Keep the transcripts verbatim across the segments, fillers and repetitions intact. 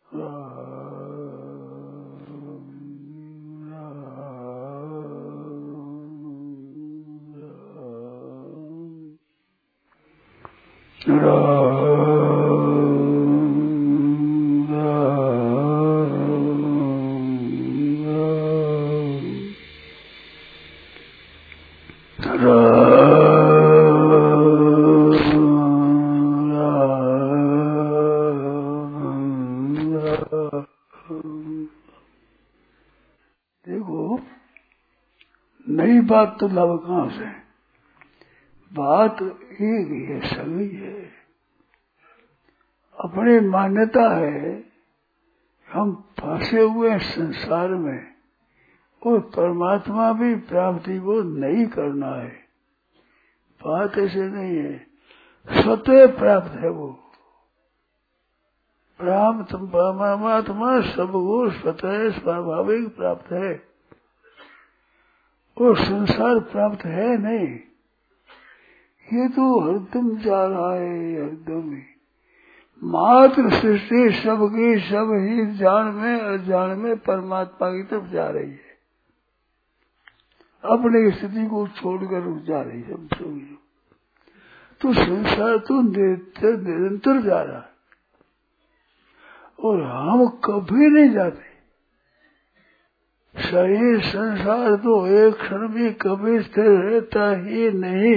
बात तो लाभ कहां से? बात एक ही है, सभी है। अपनी मान्यता है हम फंसे हुए संसार में और परमात्मा भी प्राप्ति वो नहीं करना है। बात ऐसे नहीं है, स्वतः प्राप्त है वो प्राप्त परमात्मा सबको स्वतः स्वाभाविक प्राप्त है और संसार प्राप्त है नहीं। ये तो हरदम जा रहा है, हरदम ही मात्र सृष्टि सबकी सब ही जान में अजान में परमात्मा की तरफ जा रही है, अपनी स्थिति को छोड़कर जा रही है। सब तो संसार तो निरंतर निरंतर जा रहा है और हम कभी नहीं जाते। शरीर संसार तो एक क्षण भी कभी स्थिर रहता ही नहीं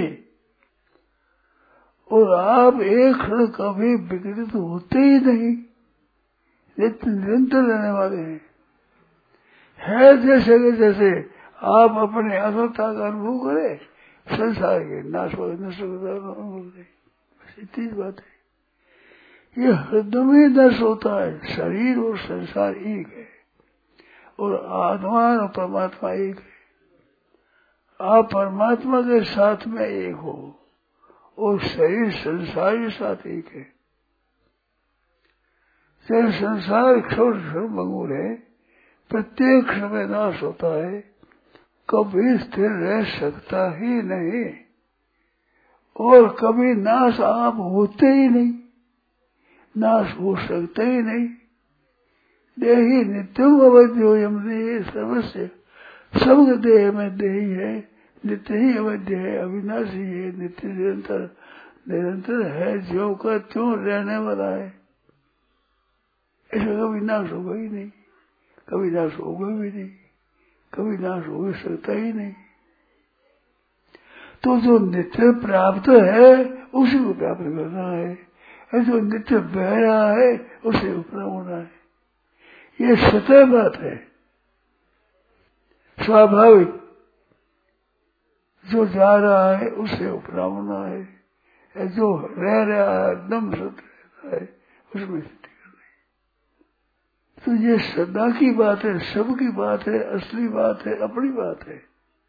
और आप एक क्षण कभी विकृत होते ही नहीं, नित्य निरंतर रहने वाले हैं। है जैसे कि जैसे आप अपने असलता का अनुभव करें, संसार के नाश नष्ट अनुभव करें, बस इतनी बात है। ये हरदम ही नष्ट होता है। शरीर और संसार एक है और आत्मा और परमात्मा एक है। आप परमात्मा के साथ में एक हो और शरीर संसार के साथ एक है। चाहे संसार क्षण क्षण मंगूर है, प्रत्येक क्षण में नाश होता है, कभी स्थिर रह सकता ही नहीं और कभी नाश आप होते ही नहीं, नाश हो सकता ही नहीं। देही नित्यम अवध्यो यमने सर्वस्य, सबके देह में देही है, नित्य ही अवध्य है, अविनाशी है, नित्य निरंतर निरंतर है, ज्यों का त्यों रहने वाला है। ऐसा कभी नाश होगा ही नहीं, कभी नाश होगा भी नहीं, कभी नाश हो सकता ही नहीं। तो जो नित्य प्राप्त है उसी को प्राप्त करना है, जो नित्य बह रहा है उसे उपरा होना है। ये सतह बात है, स्वाभाविक। जो जा रहा है उसे उपरा होना है, जो रह रहा है एकदम सत्य रहता है उसमें स्थिति करनी। तो ये सदा की बात है, सबकी बात है, असली बात है, अपनी बात है।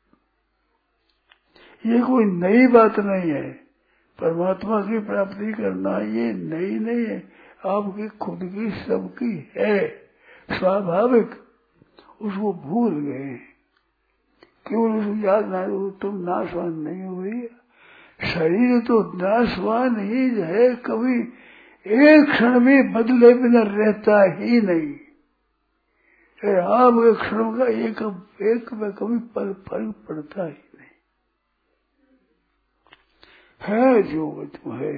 ये कोई नई बात नहीं है। परमात्मा की प्राप्ति करना ये नई नहीं है, आपकी खुद की सबकी है, स्वाभाविक। उसको भूल गए, केवल उसको याद ना हो, तुम नाशवान नहीं हो गई। शरीर तो नाशवान ही है, कभी एक क्षण में बदले बिना रहता ही नहीं। आप एक क्षण का एक एक में कभी फर्क पड़ता ही नहीं है, जो तुम है।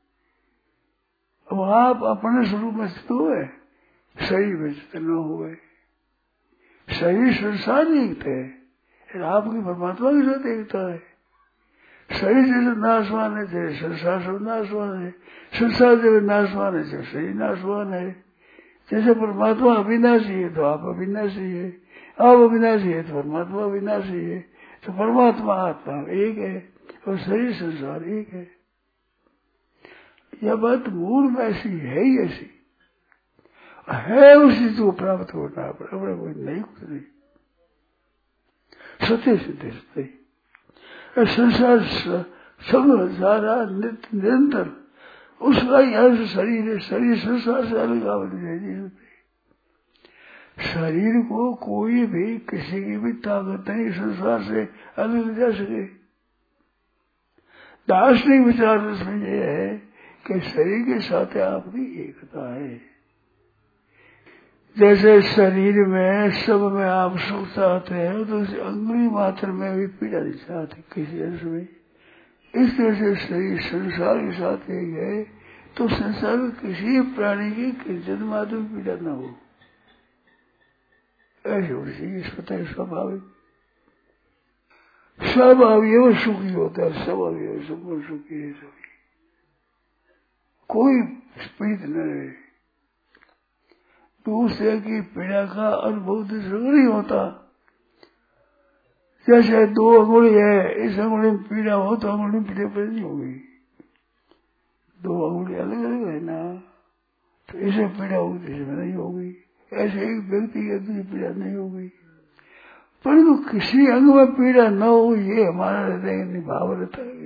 अब आप अपने स्वरूप में स्थित हुए, शरीर में स्थित न हुए। शरीर संसार देखते है, आपकी परमात्मा के साथ एकता है। शरीर जैसे नाशवान है, जैसे संसार सब नाशवान है। संसार जैसे नाशवान है, जैसे शरीर नाशवान है। जैसे परमात्मा अविनाशी है तो आप अविनाशी है, आप अविनाशी है तो परमात्मा अविनाशी है। तो परमात्मा आत्मा एक है और शरीर संसार एक है। यह बात मूल में ऐसी है ही ऐसी है, उसी को प्राप्त होना पड़े, अपने कोई नहीं, कुछ नहीं। सत्य सिद्ध सत्य संसार सब सारा नित्य निरंतर उसका ही अर्थ शरीर है। शरीर संसार से अलग नहीं। शरीर को कोई भी किसी की भी ताकत नहीं संसार से अलग ले जा सके। दार्शनिक विचार इसमें यह है कि शरीर के साथ आपकी एकता है, जैसे शरीर में सब में आप सुख चाहते हैं तो उस अंगुली मात्र में भी पीड़ा नहीं चाहते किसी अंश में। इस तरह से शरीर संसार के साथ एक है तो संसार में किसी प्राणी की जन्मादि में पीड़ा न हो, ऐसे होनी चाहिए। इस पता है स्वाभाविक सब अवयव सुखी होता है, सब अवयव सब सुखी है, सभी कोई पीड़ित न रहे। दूसरे की पीड़ा का अनुभव दूसरे को नहीं होता। जैसे दो अंगुली है, इस अंगुली में पीड़ा हो तो अंगुली में पीड़ा पैदा नहीं होगी। दो अंगुली अलग अलग है ना, तो इसे पीड़ा होगी इसमें नहीं होगी। ऐसे एक व्यक्ति की दूसरी पीड़ा नहीं होगी। परंतु किसी अंग में पीड़ा न हो ये हमारा हृदय निभाव रहता है।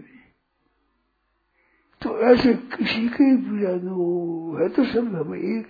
तो ऐसे किसी की पीड़ा न हो, है तो सब हमें एक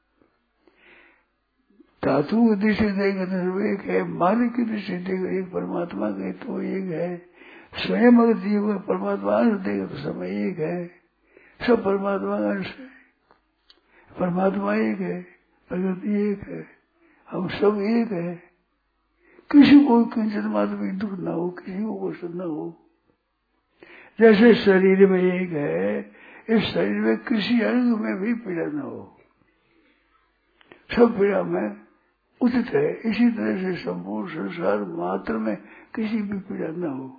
धातु की दृष्टि देगा तो सब एक है, मालिक की दृष्टि देगा एक परमात्मा के तो एक है, स्वयं अगर जीव परमात्मा अंश देगा तो सब एक है, सब परमात्मा का अंश है। परमात्मा एक है, प्रकृति एक है, हम सब एक है। किसी को किंचित मात्र भी दुख ना हो, किसी को कष्ट न हो। जैसे शरीर में एक है, इस शरीर में किसी अंग में भी पीड़ा न हो, सब पीड़ा में उचित है। इसी तरह से संपूर्ण संसार मात्र में किसी भी पीड़ा न हो।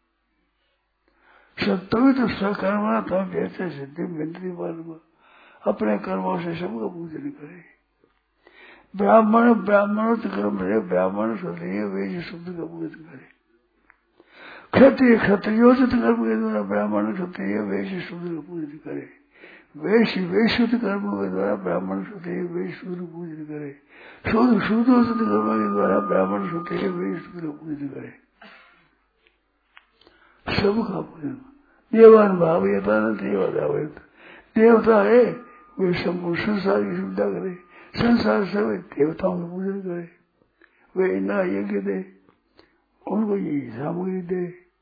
सत्य तो स्वकर्मा था जैसे सिद्धि मिलती वर्मा, अपने कर्मों से सबका पूजन करे। ब्राह्मण ब्राह्मणों कर्म रहे, ब्राह्मण क्षत्रिय वे शब्द का पूजन करे। क्षत्रिय क्षत्रियोचित कर्म के द्वारा ब्राह्मण क्षत्रिय वैश्य शूद्र का पूजन करे। वैश्य वैश्युत कर्म के द्वारा ब्राह्मण क्षत्रिय वैश्य शूद्र पूजन करे। शूद्र शूद्रोचित कर्म के द्वारा ब्राह्मण क्षत्रिय वैश्य शूद्र पूजन करे। सबका पूजन देवान भाव यथा न देवता देवता है वे संपूर्ण संसार की सुविधा करे। संसार सब देवताओं का पूजन करे। वे इंद्रा यज्ञ दे, उनको ये सामग्री दे,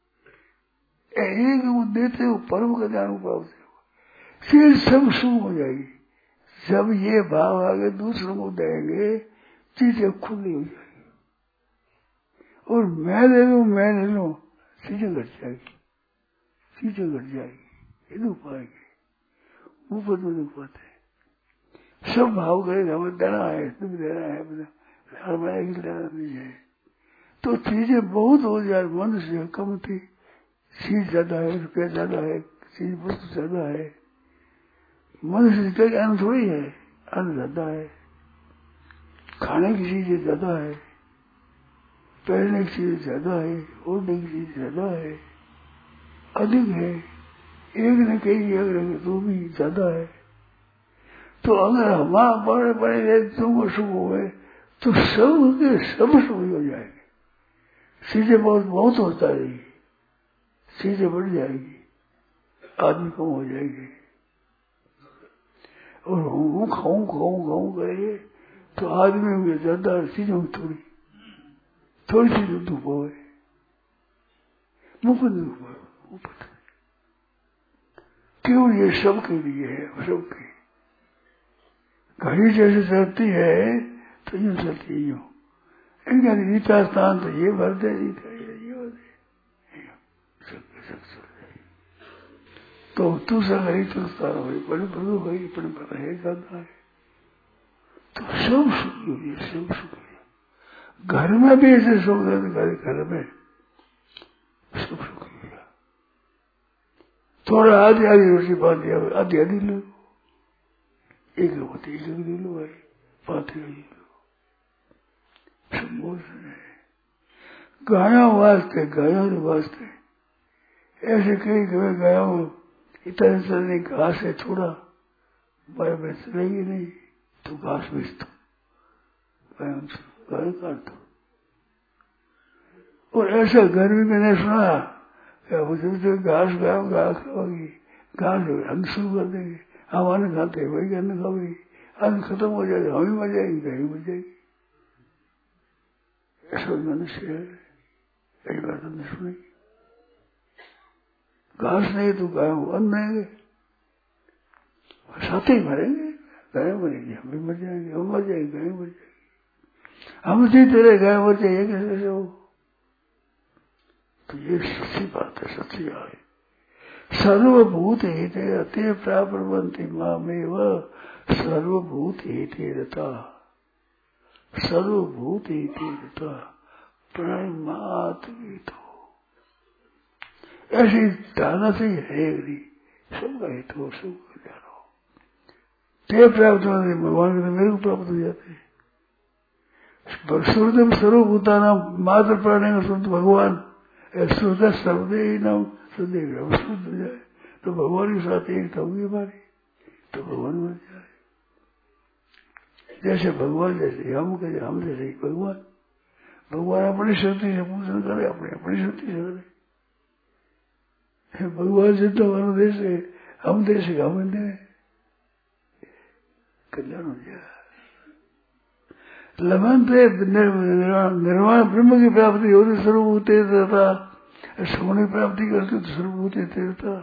एक वो देते हो परम कल्याण प्राप्त हो, फिर सब सुख हो जाएगी। जब ये भाव आगे दूसरों को देंगे चीजें खुली हो जाएगी। और मैं ले लू मैं ले लू चीजें घट जाएगी, चीजें घट जाएगी, ये दुख पाएंगे, ऊपर में दुख पाते हैं। सब भाव करेगा हमें देना है, तुम देना है, हमारे देना नहीं है तो चीजें बहुत हो जाए। मनुष्य कम थी, चीज ज्यादा है, रुपया ज्यादा है, चीज वस्तु ज्यादा है। मनुष्य का अन्न थोड़ी है, अन्न ज्यादा है, खाने की चीजें ज्यादा है, पहनने की चीज ज्यादा है, ओढ़ने की चीज ज्यादा है, अधिक है। एक न कहीं एक रहे तो भी ज्यादा है। तो अगर हमारा बड़े बड़े तुमको सुख हुए तो सब के सब सुख हो जाएंगे। चीजें बहुत बहुत होता रहेगी, चीजें बढ़ जाएगी, आदमी कम हो जाएगी। और हूँ खाऊं खाऊं खाऊं करेंगे तो आदमी में ज्यादा, चीजों में थोड़ी थोड़ी चीजें दुख हो गए, मुफ्त दुख हो मुफ्त। क्यों? ये सबके लिए है, सबके। घड़ी जैसे चलती है तो यूं चलती है, यूं इनका रीता स्थान तो ये भर दे, रीता ये भर दे, तो तू सही तो स्थान हो बड़े बड़े भाई अपने पर है जाता है तो सब सुखी हुई, सब सुखी। घर में भी ऐसे सुख देते, घर में सब सुखी हुआ। थोड़ा आधी आधी रोटी बांध दिया, आधी आधी लो, एक होती एक ले लो भाई, पाते लो, गायों वास्ते गायों के वास्ते ऐसे कई कभी गायों इतना चलने घास है थोड़ा, बाय में चलेगी नहीं तो घास बेच दो, गाय काट दो। और ऐसा गर्मी में मैंने सुना क्या मुझे घास गायों घास खाओगी, घास हम शुरू कर देंगे, हम अन्न खाते वही अन्न खाओगी, अन्न खत्म हो जाएगा, हम ही मर जाएगी, गाय मर जाएगी। ऐसा मनुष्य है, कई बार तुमने सुनी। घास नहीं तो गाय अन्न देंगे, साथ ही मरेंगे, गाय मरेगी, हम भी मर जाएंगे, हम मर जाएंगे, गाय मर जाएगी, हम जीते रहे, गाय मर जाएगी, कैसे से हो? तो ये सच्ची बात है, सच्ची है। सर्वभूत हेते रते प्राप्रवंति मामेव सर्वभूत हेते रता, सर्वभूत हेते रता प्रणमात्मित हो। ऐसी धारणा से है नहीं, सबका हित हो, सबका कल्याण हो। ते प्राप्त होने भगवान के मेरे को प्राप्त हो जाते हैं। श्रुतम सर्वभूतानां मात्र प्राणेन शुद्ध भगवान श्रुत सर्वदे ही नाम शुद्ध शुद्ध हो जाए तो भगवान के साथ एक होगी हमारी, तो भगवान बन जाए। जैसे भगवान जैसे हम कहे, हम जैसे ही भगवान। भगवान अपनी शक्ति से पूजन करे, अपने अपनी शक्ति से करे। भगवान जितना मानो देश है, हम देश का हम दे, कल्याण हो जाए। लमन पे निर्वाण ब्रह्म की प्राप्ति होती सर्वभूत था, सोने प्राप्ति करते तो सर्वभूत तीर्था,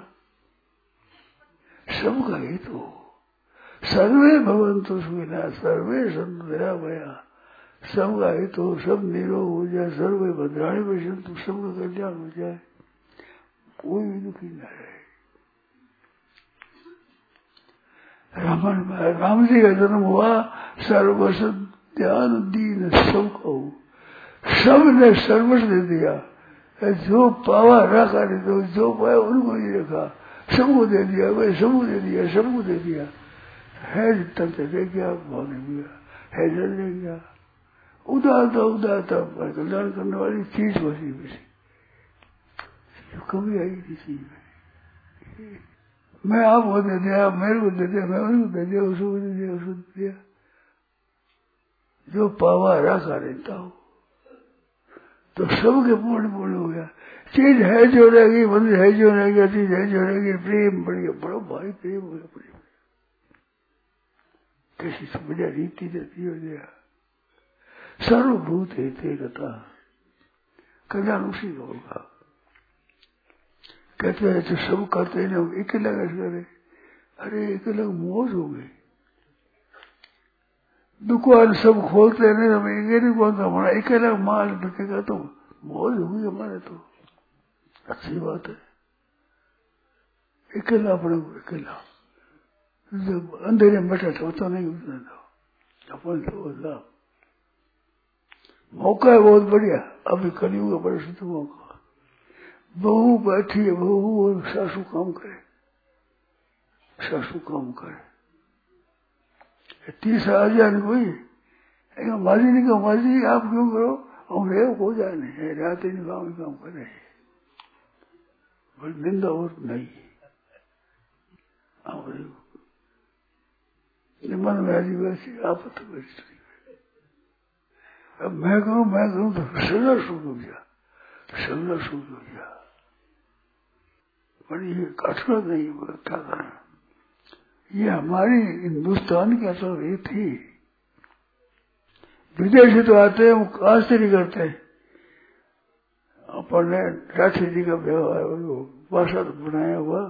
सबका हित हो। सर्वे भवन्तु सुखिनः, सर्वे सन्तु निरामया, सबका हित हो, सब निरोग हो जाए, सर्वे भद्राणि पश्यन्तु, सबका कल्याण हो जाए, कोई भी दुखी न रहे। रावण राम जी का जन्म हुआ, सर्वसत ध्यान दीन सबका हो, सब ने सर्वस्व दे दिया, जो पावा रखा नहीं तो जो पाया उनको नहीं रखा, सबको दे दिया, भाई सबको दे दिया, सबको दे दिया। है जितना दे गया, भाव नहीं गया, है जल दे गया, उदारता उदारता कल्याण करने वाली चीज वैसी वैसी कभी आई नहीं चीज में। मैं आपको दे दिया, मेरे को दे दिया, मैं उनको दे दिया, उसको दे दिया, उसको दे दिया, जो पावा रखा रहता हो तो सबके पूर्ण पूर्ण हो गया। चीज है जो रहेगी, मंदिर है जो रहेगा, चीज है जो रहेगी, प्रेम बढ़िया, बड़ा भाई प्रेम हो गया, प्रेम कैसी समझा रीति रहती हो गया। सर्वभूत हेते रता, कल्याण उसी का होगा। कहते हैं जो सब करते हैं एक अलग करे, अरे एक अलग मौज हो गई। दुकान सब खोलते हैं, हमें एक नहीं कौन सा हमारा एक अलग माल बिकेगा तो मौज होगी हमारे, तो अच्छी बात है। अकेला अपने को अकेला जब अंधेरे में बैठा था तो नहीं उठना था, अपन तो लाभ मौका है बहुत बढ़िया। अभी कलियुग का बड़ा शुद्ध मौका, बहू बैठी है, बहू और सासू काम करे, सासू काम करे, तीसरा आ जाने कोई माजी नहीं कहो, माजी आप क्यों करो, हम रे हो जाने रात ही काम काम कर रहे हैं, बड़ी निंदा और नहीं मन में आज वैसी आपत्ति वैसी। अब मैं करूं मैं करूं तो सजा शुरू हो गया, सजा शुरू हो गया, बड़ी ये कठोर नहीं क्या करें। ये हमारी हिंदुस्तान की असल ये थी। विदेशी तो आते हैं, वो आश्चर्य करते हैं, अपन ने राठी जी का व्यवहार भाषा तो बनाया हुआ,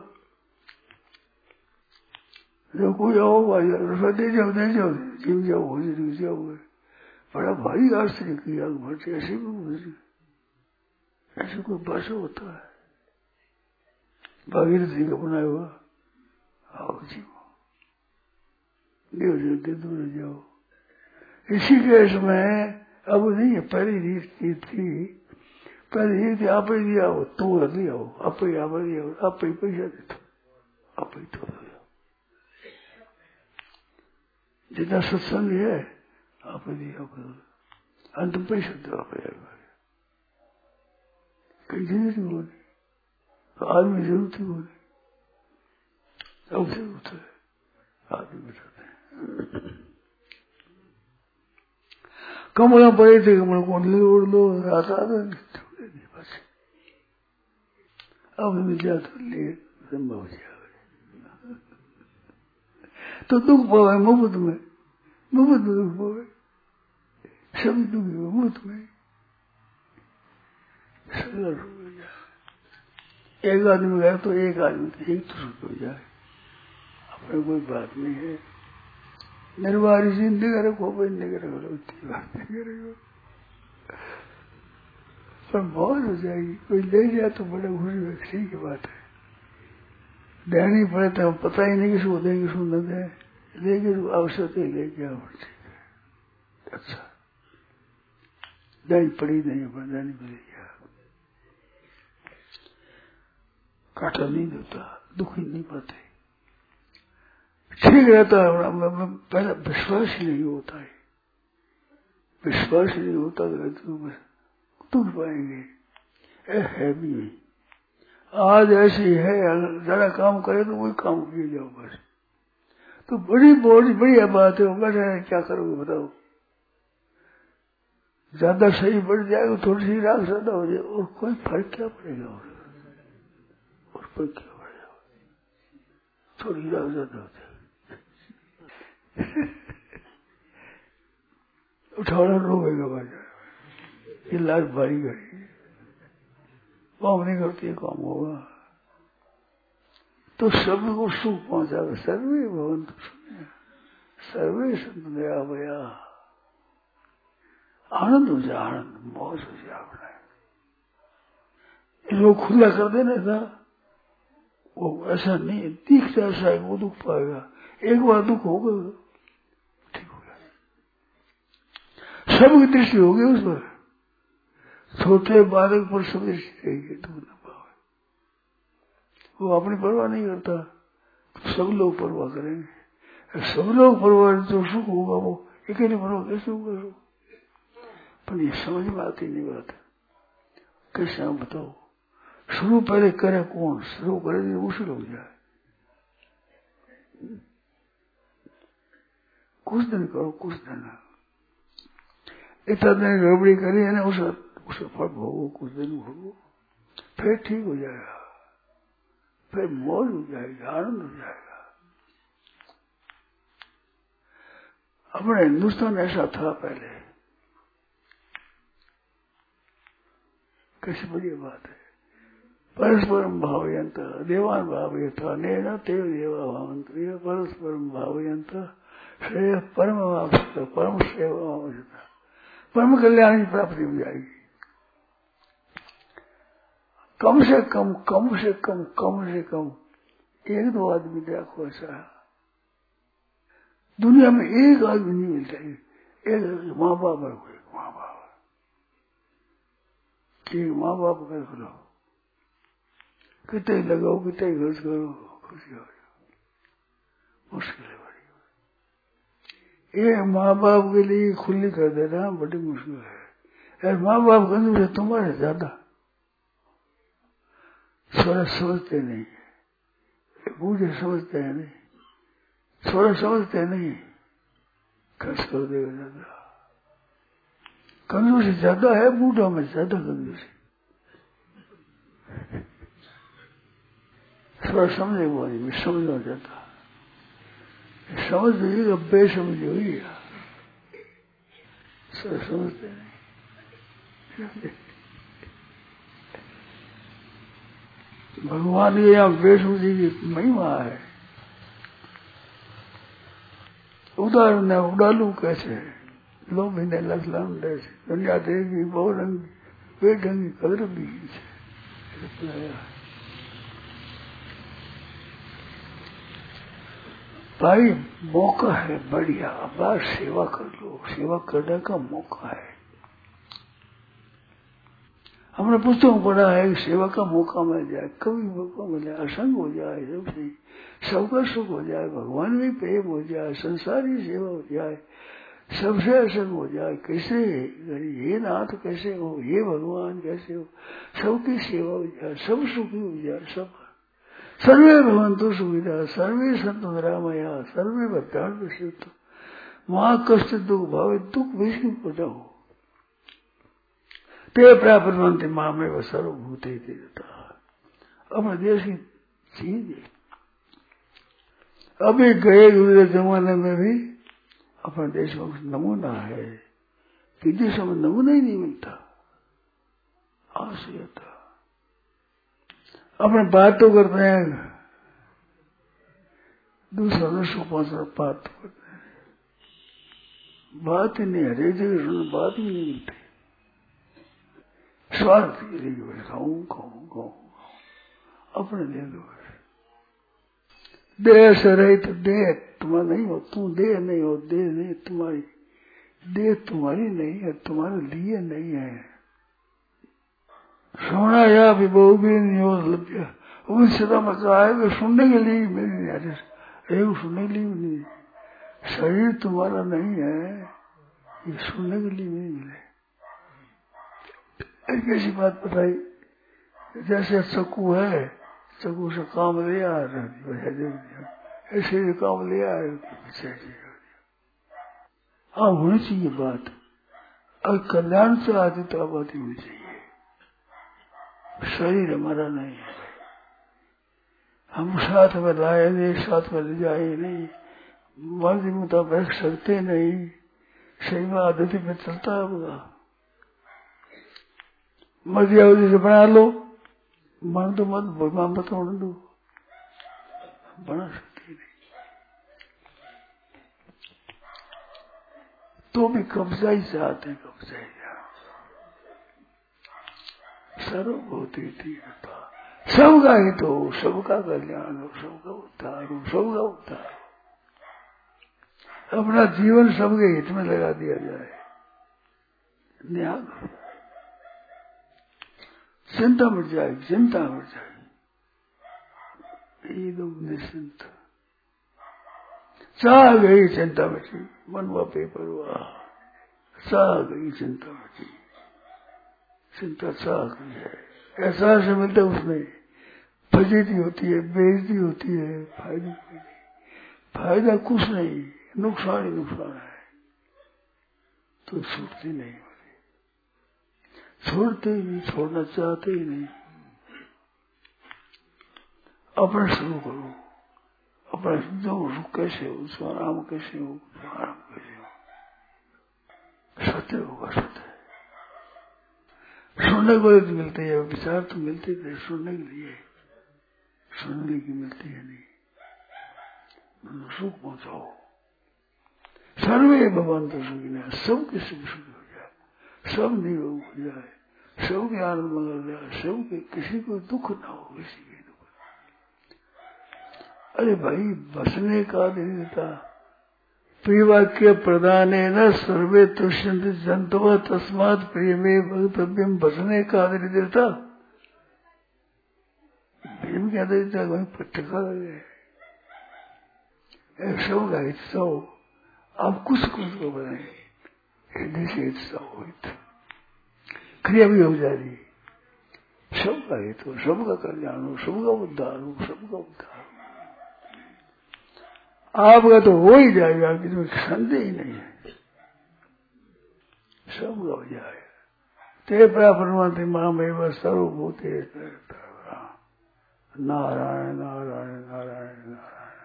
जो कोई आओ भाई दे जाओ दे जाओ जीव जाओ हो जाओ, बड़ा भारी आश्चर्य किया, ऐसे भी गुजरी, ऐसे कोई भाषा होता है। भागीरथ जी का बनाया हुआ, आओ जी दे दूर जाओ। इसी केस में अब नहीं है, पहली रीत थी, पहली रीत आप ही दिया हो तू रख लिया हो, आप ही आप दिया हो, आप ही पैसा देते आप ही तो जितना सत्संग है आप ही दिया करो, अंत में पैसा दो आप कहीं जरूरत ही बोले तो आदमी जरूरत ही बोले, अब जरूरत है आदमी बताते हैं। कमला पड़े थे, कमल को उड़ लो रात आ गए बस, अब मिल जाता ले संभव हो जाए तो दुख पावे मुफ्त में, मुफ्त में दुख पावे, सभी दुखी हो मुफ्त में, सरल हो जाए। एक आदमी गया तो एक आदमी तो एक तो सुख हो जाए, अपने कोई बात नहीं है। निर्वारी जिंदगी रखो जिंदगी रखो इतनी बात नहीं करेगा पर मौज हो जाएगी। कोई ले जाए तो बड़े खुशी ठीक की बात है। देनी पड़े तो हम पता ही नहीं किसको देंगे किसको न दें, लेकिन आवश्यकता ही लेके आओ ठीक है। अच्छा देनी पड़ी नहीं पर देनी पड़ेगी। काटा नहीं देता, दुखी नहीं पाते, ठीक रहता है। पहले विश्वास ही नहीं होता है, विश्वास ही नहीं होता तो बस दुख पाएंगे। ए है भी आज ऐसी है, जरा काम करे तो वही काम किए जाओ बस। तो बड़ी बड़ी बढ़िया बात है, बैठे क्या करोगे बताओ। ज्यादा सही बढ़ जाएगा, थोड़ी सी राग ज्यादा हो जाए और कोई फर्क क्या पड़ेगा, और पर क्या पड़ेगा, थोड़ी राग ज्यादा हो जाएगी। उठाना रोएगा बाजार, ये लाश भारी गई, काम नहीं करती काम होगा तो सभी को सुख पहुंचाएगा। सर्वे भवन्तु सुखिनः सर्वे सन्तु निरामयाः। आनंद हो जाए, आनंद मौज हो जाए। अपने लोग खुला कर देना था, वो ऐसा नहीं दिखता, ऐसा है वो दुख पाएगा। एक बार दुख होगा ठीक हो गया, सबकी दृष्टि होगी उस पर, छोटे बालक पर सब दृष्टि रहेगी, दुख न पावे। वो अपनी परवाह नहीं करता तो सब लोग परवाह करेंगे। सब लोग परवाह जो सुख होगा वो अकेले परवाह कैसे होगा। पर ये समझ में आती नहीं बात, कैसे आप बताओ। शुरू पहले करे कौन, शुरू करे तो मुश्किल हो जाए। कुछ दिन करो, कुछ दिन इतना दिन गड़बड़ी करी है ना, उसे उसे फल भोगो, कुछ दिन भोगो, फिर ठीक हो जाएगा, फिर मौज हो जाएगी, आनंद हो जाएगा। अपने हिंदुस्तान ऐसा था पहले, कैसी बढ़िया बात है। परस्परम भावयंत देवान भावयता नैना तेव देवा भावंत परस्परम भावयंत श्रेय परम आवश्यकता परम सेवा आवश्यकता परम कल्याण की प्राप्ति हो जाएगी। कम से कम कम से कम कम से कम एक दो आदमी देखो ऐसा दुनिया में एक आदमी नहीं मिलता है। एक माँ बाप है, कोई माँ बाप एक माँ बाप कर लो, कितने लगाओ कितने खर्च करो, खुशी हो जाओ, मुश्किल है बड़ी। ये माँ बाप के लिए खुली कर देना बड़ी मुश्किल है। यार माँ बाप कंजूस है तुम्हारे ज्यादा, थोड़ा समझते नहीं, बूढ़े समझते हैं नहीं, थोड़ा समझते नहीं, खर्च कर देगा ज्यादा। कंजूसी ज्यादा है, बूढ़ा में ज्यादा कंजूसी। थोड़ा समझे वो नहीं, समझना चाहता, समझ लीजिएगा बेसमझ हुई है, थोड़ा समझते नहीं। भगवान ये यहाँ बेसमझी की महिमा है। उदाहरण है, उड़ालू कैसे है, लोग भी ने लखलाम जैसे दुनिया देगी बहुरंगी बेढंगी कदर भी भाई मौका है बढ़िया, अब सेवा कर लो, सेवा करने का मौका है। हमने पुस्तकों पढ़ा है सेवा का मौका मिल जाए, कभी मौका मिल जाए, असंग हो जाए, सबसे सबका सुख हो जाए, भगवान में प्रेम हो जाए, संसारी सेवा हो जाए, सबसे असंग हो जाए। कैसे ये नाथ कैसे हो, ये भगवान कैसे हो, सबकी सेवा हो जाए, सब सुखी हो जाए, सब सर्वे भवन्तु सुखिनः सर्वे सन्तु निरामयाः सर्वे भद्राणि पश्यन्तु मा कश्चित् दुःख भावेत्। दुख विष्णु को जाओ ते प्राप्नुवन्ति मामेव सर्वभूतेषु अपने देश की चीज है। अभी गए गुजरे जमाने में भी अपने देश में कुछ नमूना है, विदेशों में नमूना ही नहीं मिलता। आश्चर्य था, अपने बात तो करते हैं, दूसरा दसों पांच बात तो करते हैं, बात ही नहीं, हर एक जगह सुनो बात ही नहीं मिलती। स्वार्थ के लिए खाऊं खाऊं खाऊं अपने दे दो। देह से रहित तो देह तुम्हारा नहीं हो, तुम देह नहीं हो, देह नहीं तुम्हारी, देह तुम्हारी नहीं है, तुम्हारे लिए नहीं है। सोना या भी बहु भी नहीं हो लभ्य, उनसे तो मैं कहा है कि सुनने के लिए मेरी नहीं आती, एक सुनने के लिए भी नहीं। शरीर तुम्हारा नहीं है, ये सुनने के लिए नहीं मिले। एक ऐसी बात बताई, जैसे चक्कू है, चक्कू से काम ले आ रहा, ऐसे काम ले आ रहे। हाँ होनी चाहिए बात, अगर कल्याण से आती तो बात होनी चाहिए। शरीर हमारा नहीं है, हम साथ में लाए नहीं, साथ में ले जाए नहीं, मर्जी मुताबिक सकते नहीं, सही में आदती में चलता है बता। मर्जी अवधि से बना लो, मन तो मत भगवान बताओ दो, बना सकते नहीं। तो भी कब्जा ही चाहते हैं, कब्जा ही सर्वभूति तीव्रता, सबका हित हो, सबका कल्याण हो, सबका उद्धार हो, सबका उद्धार हो, अपना जीवन सबके हित में लगा दिया जाए। न्याय चिंता मिट जाए, चिंता मिट जाए, एकदम निश्चिंत। चाह गई चिंता मिटी, मनवा बेपरवाह, चाह गई चिंता मिटी, चिंता चाह गई है। एहसास से मिलता उसमें फजीती होती है, बेइज्जती होती है, फायदा कोई नहीं, फायदा कुछ नहीं, नुकसान ही नुकसान है। तो छूटती नहीं होती, छोड़ते ही नहीं, छोड़ना चाहते ही नहीं। अपना शुरू करो, अपना जो सुख कैसे हो, उसको आराम कैसे हो, आराम कैसे हो, सत्य होगा सत्य। सुनने को तो मिलती है, विचार तो मिलते थे सुनने के लिए, सुनने की मिलती है नहीं। सुख पहुंचाओ, सर्वे भगवान तो सुखी नहीं, सबके सुख सुखी हो जाए, सब निरोग हो जाए, सबके आनंद मंगल जाए, सबके किसी को दुख ना हो, किसी के दुख। अरे भाई बसने का नहीं देता, प्रियवाक्य प्रदान न सर्वे तुष्यंत जंतव तस्मात् प्रिय में भक्तव्यम, बसने का आदर देता, प्रेम क्या देता, वही पट्टका लगे सब का हिस्सा हो। आप कुछ कुछ को बनाए, हृदय से हिस्सा हो, क्रिया भी हो जा रही, सबका हित हो, सबका कल्याण हो, सबका उद्धार हो, सबका उद्धार हो। आपका तो हो ही जाएगा, किसी संदेह ही नहीं है, सबका हो जाएगा। ते परमात्मा मां में सर्वभूते नारायण नारायण नारायण नारायण,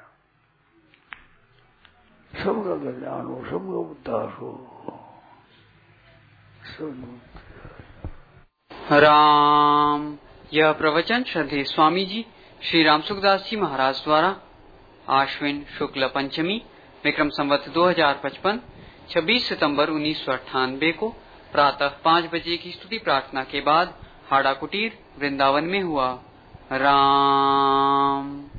सबका कल्याण हो, सबका उद्धार हो, सब। राम। यह प्रवचन श्रद्धेय स्वामी जी श्री राम सुखदास जी महाराज द्वारा आश्विन शुक्ल पंचमी विक्रम संवत दो हजार पचपन छब्बीस सितंबर उन्नीस सौ अट्ठानबे को प्रातः पाँच बजे की स्तुति प्रार्थना के बाद हाड़ा कुटीर वृंदावन में हुआ। राम।